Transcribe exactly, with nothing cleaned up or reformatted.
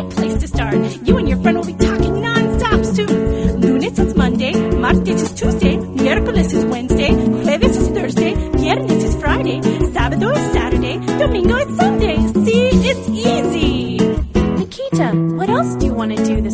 great place to start. You and your friend will be talking non-stop soon. Lunes is Monday, martes is Tuesday, miércoles is Wednesday, jueves is Thursday, viernes is Friday, sábado is Saturday, domingo is Sunday. See, it's easy. Nikita, what else do you want to do this